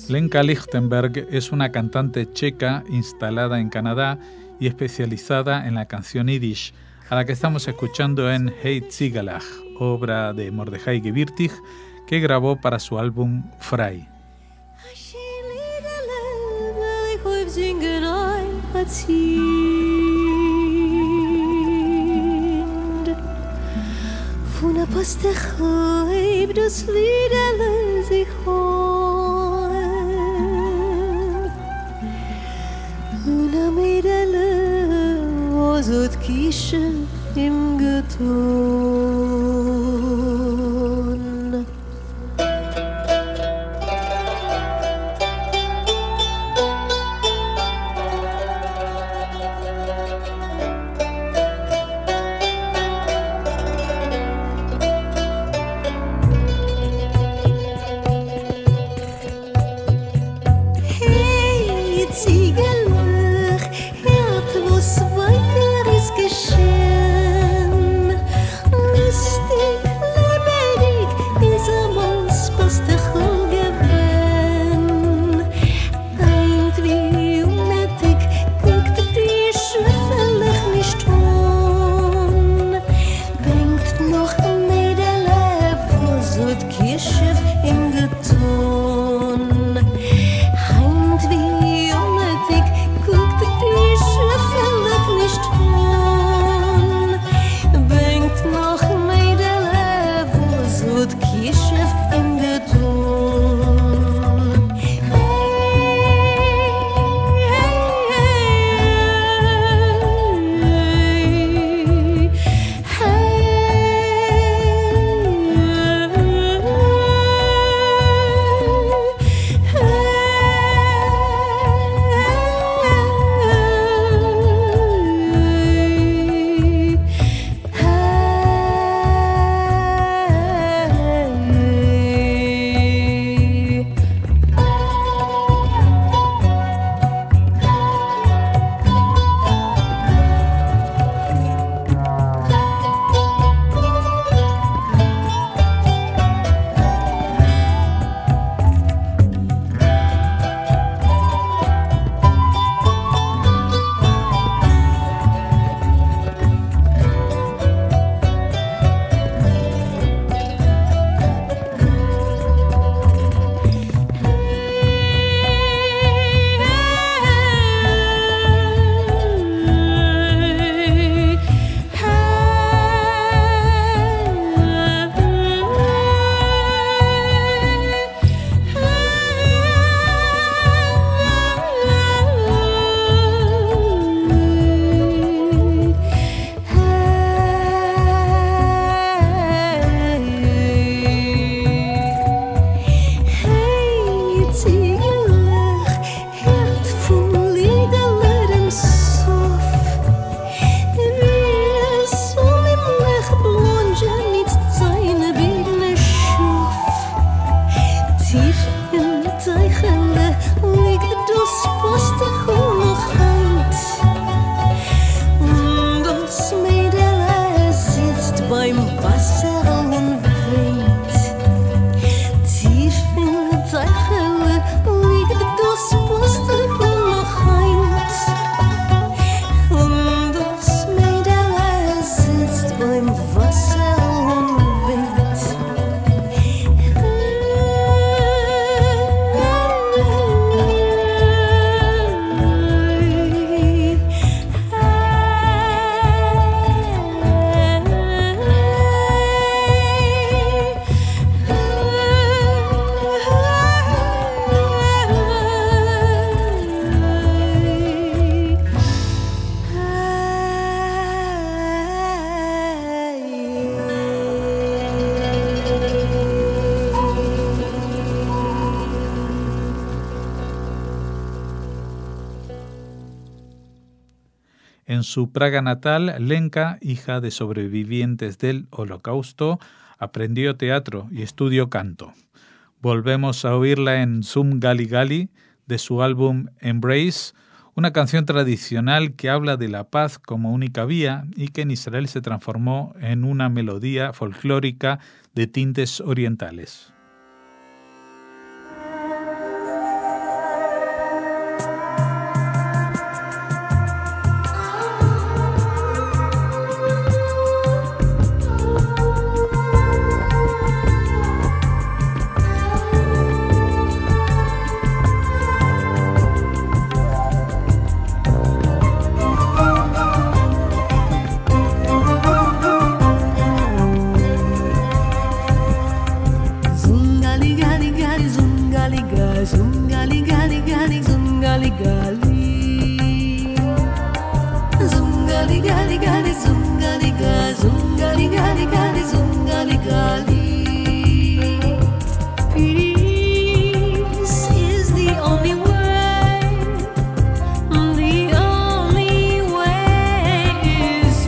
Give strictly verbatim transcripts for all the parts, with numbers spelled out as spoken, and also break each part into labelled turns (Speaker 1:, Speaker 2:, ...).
Speaker 1: Lenka Lichtenberg es una cantante checa instalada en Canadá y especializada en la canción yiddish, a la que estamos escuchando en Hey Zigalach, obra de Mordechai Gewirtig, que grabó para su álbum Frei.
Speaker 2: Una Mädele, wo so Kische im Geton. Hey, Ziegel, hört, was weiter ist geschehen. Lustig, lebendig, dieser Manns passt doch gewinn. Eint wie unnötig, guckt die Schwefelig nicht an. Denkt noch Mädele, wo so Kische im Geton. Heint wie unnötig, guckt die Schwefelig nicht an. Denkt noch Mädele, wo so Kische im Geton.
Speaker 1: En su Praga natal, Lenka, hija de sobrevivientes del Holocausto, aprendió teatro y estudió canto. Volvemos a oírla en Zum Gali Gali, de su álbum Embrace, una canción tradicional que habla de la paz como única vía y que en Israel se transformó en una melodía folclórica de tintes orientales.
Speaker 2: Zungali gali gali zungali gali Zungali gali gali zungali gali Zungali gali gali zungali gali Peace is the only way The only way is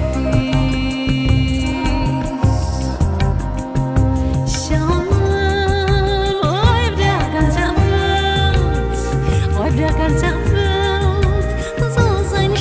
Speaker 2: peace Shalom Oiv der ganze Welt Oiv der ganze Welt soll sein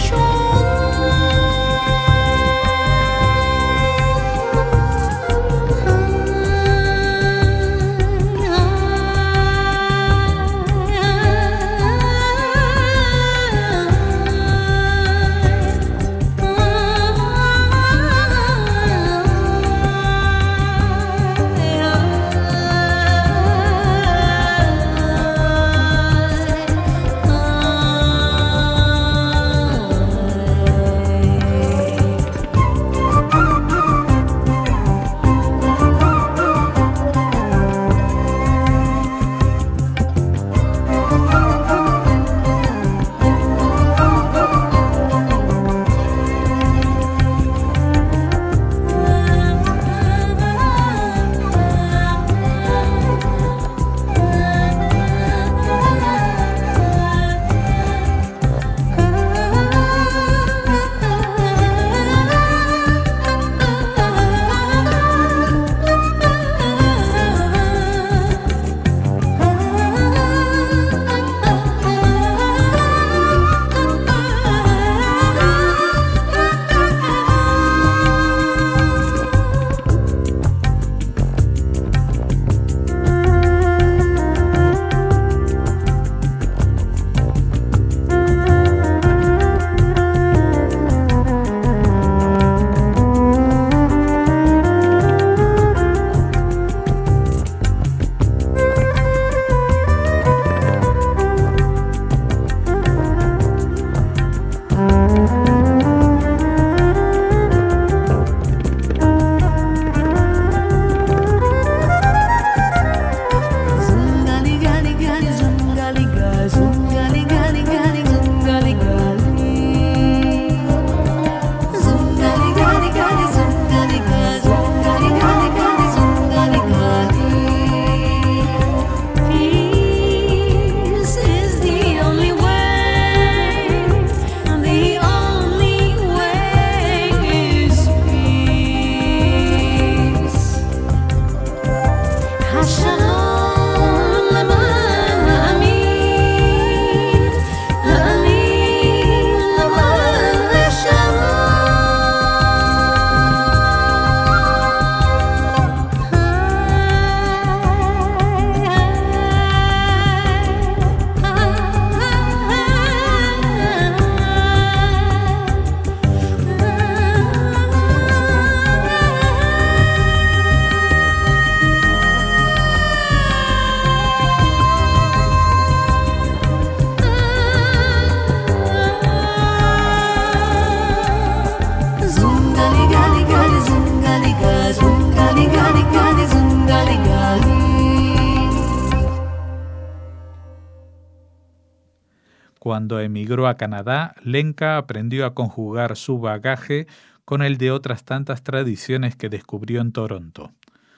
Speaker 1: Cuando emigró a Canadá, Lenka aprendió a conjugar su bagaje con el de otras tantas tradiciones que descubrió en Toronto.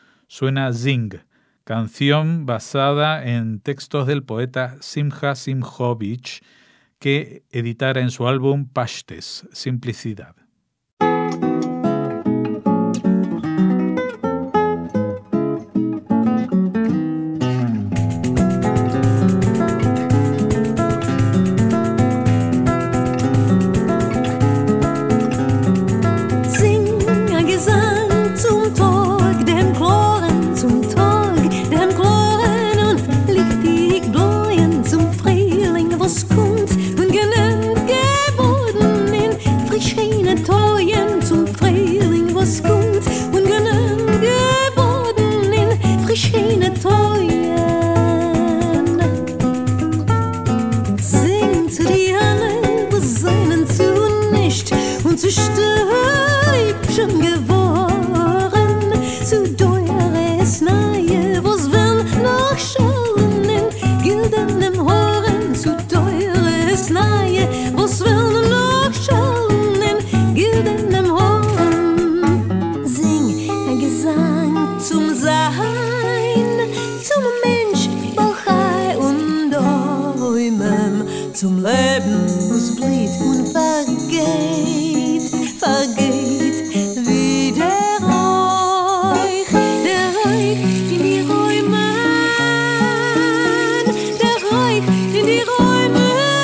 Speaker 1: Suena Zing, canción basada en textos del poeta Simcha Simchovich, que editara en su álbum Pashtes, Simplicidad.
Speaker 2: Frühling, was kommt und genannt geworden in frisch reinen zum Leben, was blüht und vergeht, vergeht wie der Räuch, der Räuch in die Räume, der Räuch in die Räume.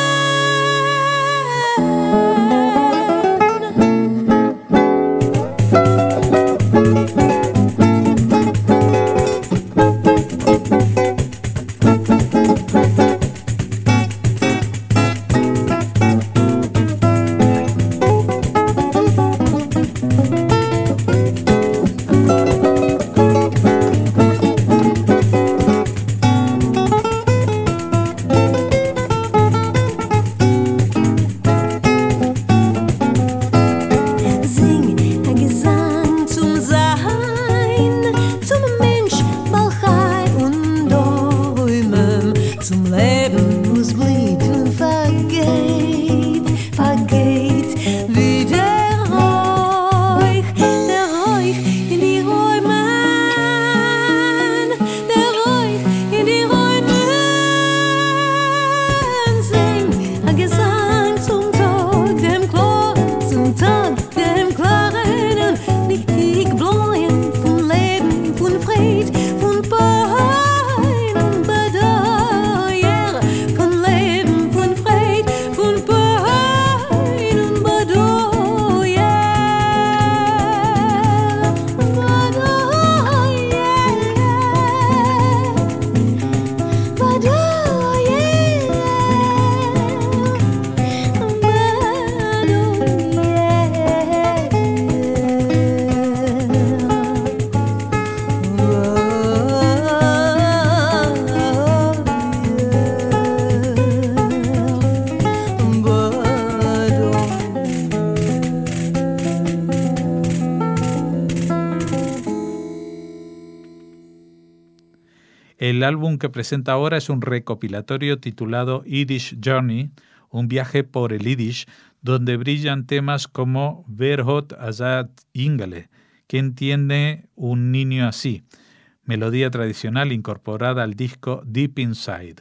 Speaker 1: El álbum que presenta ahora es un recopilatorio titulado Yiddish Journey, un viaje por el Yiddish, donde brillan temas como Wer hot azat Ingele, ¿quién tiene un niño así?, melodía tradicional incorporada al disco Deep Inside.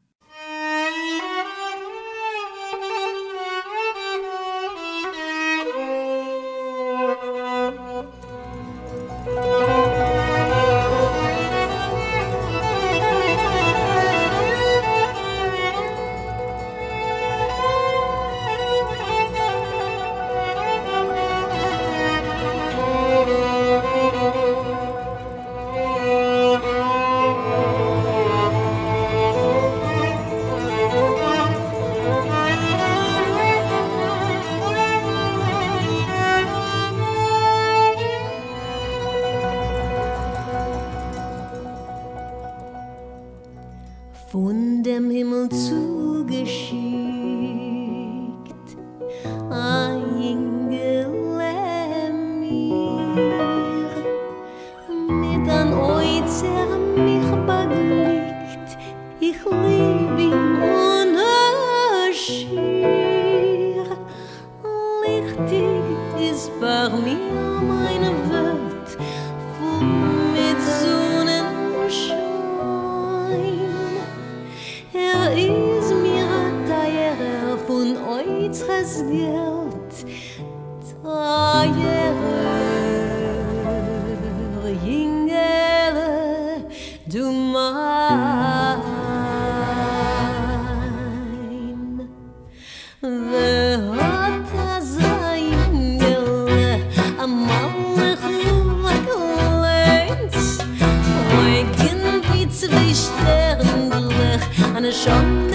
Speaker 2: Von dem Himmel zugeschickt, ein Engel mir, mit an Oizer mich beglückt, ich lieb ihn ohne Schier. Lichtig ist bei mir meine Welt, voll mit Sonnenschein. Er ist mir ein Teurer von Oizres Geld, Teurer, Jingele, du mein. Wer hat das Jingele am Malach gekleint? Irgendwie zwei Sternenblech, eine Schande.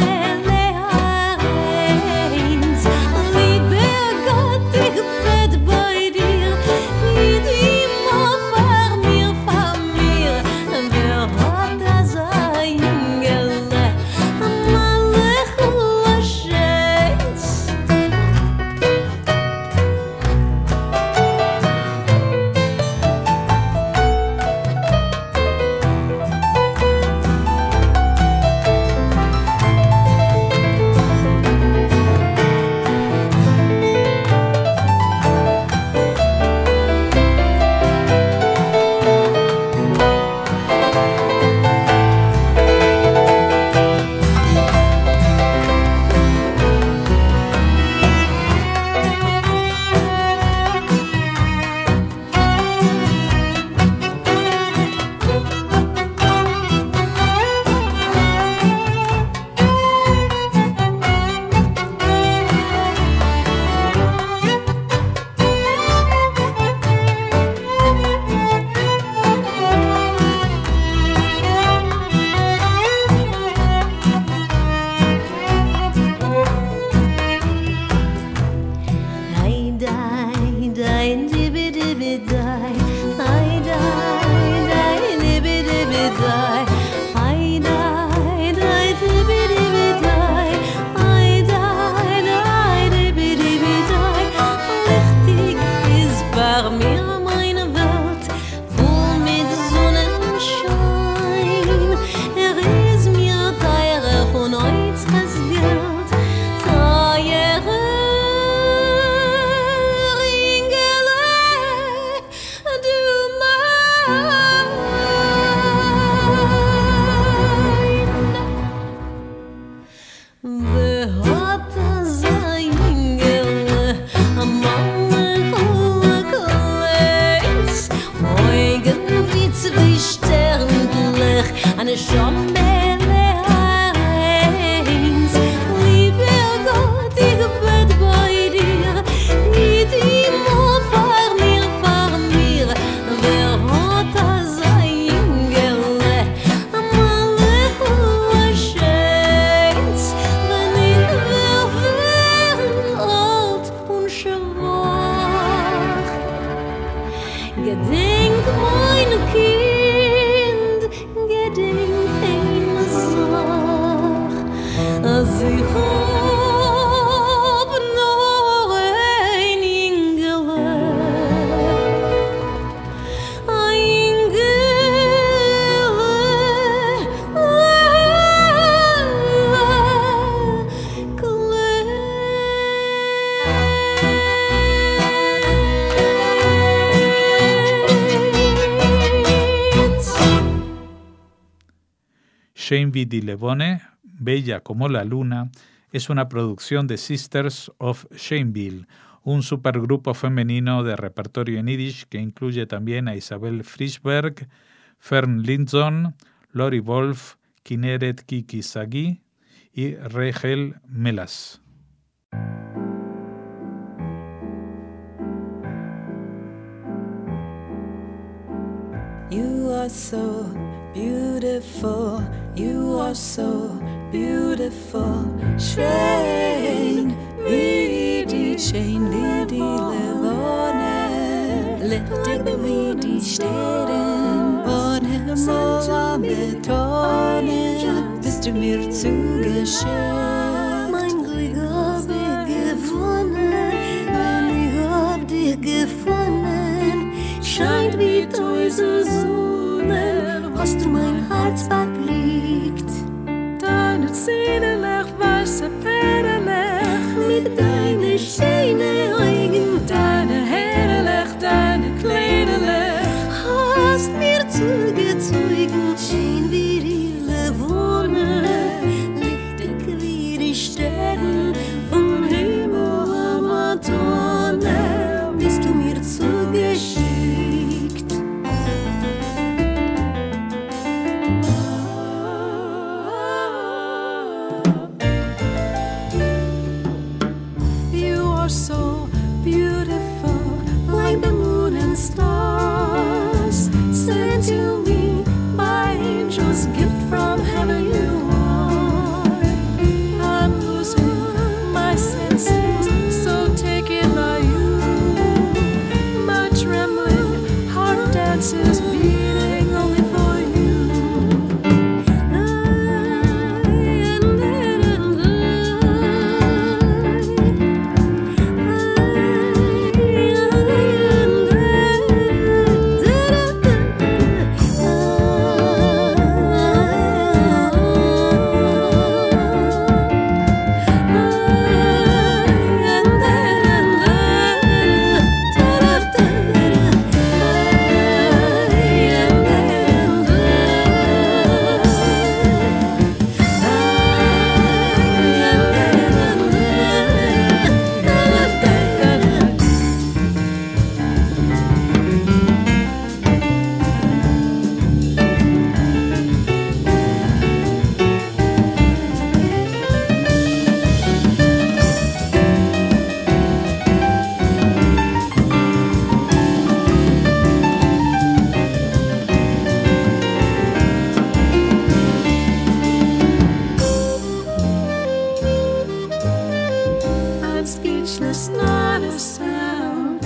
Speaker 1: Shane V. Di Levone, Bella como la luna, es una producción de Sisters of Shameville, un supergrupo femenino de repertorio en yiddish que incluye también a Isabel Frischberg, Fern Lindson, Lori Wolf, Kinneret Kiki Sagi y Rachel Melas.
Speaker 2: You are so beautiful, you are so beautiful. Shane Vidi, Shane Vidi Levone, liftig Vidi Städten und Himmel am Betonen, bist du mir zugeschickt. Mein Glück hab ich gefunden, wenn ich hab dich gefunden. Scheint wie tausend Sonnen, hast du mein Herz bekriegt. Deine Zähne nach weiße Perlenlech, mit deinen schönen Augen, deine Hände, deine Kleiderlech, hast mir zugezogen, schön wie die Levone, lichtig wie die Sterne vom Himmel am Adonne, bist du mir zugeschickt. So beautiful, like the moon and stars, sent to me by angels, gift from heaven you are. I'm losing my senses, so taken by you. My trembling heart dances, beating only for you. Speechless, not a sound.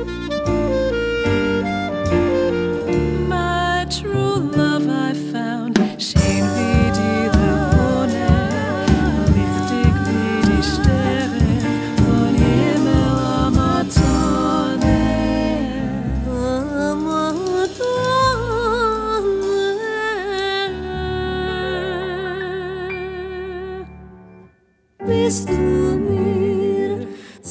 Speaker 2: My true love I found. Schön wie die Levone, wichtig wie die Sterne von Himmel am Adonne. Am Adonne. Bist du mir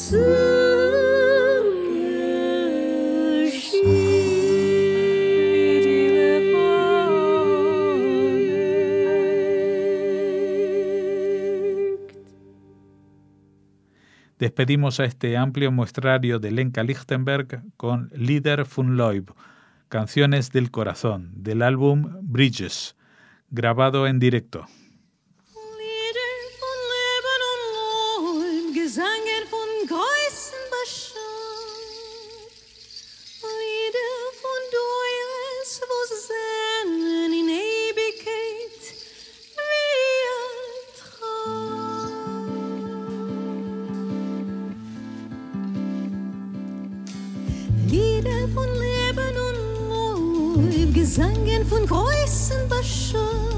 Speaker 1: Despedimos a este amplio muestrario de Lenka Lichtenberg con Lieder von Leib, Canciones del Corazón, del álbum Bridges, grabado en directo.
Speaker 2: Lieder von Leben und Leib, Gesangen von Geißenbestand, Lieder von Deures, wo senden in Ewigkeit wie ein Traum. Lieder von Leben und Leib, Gesangen von Geißenbestand,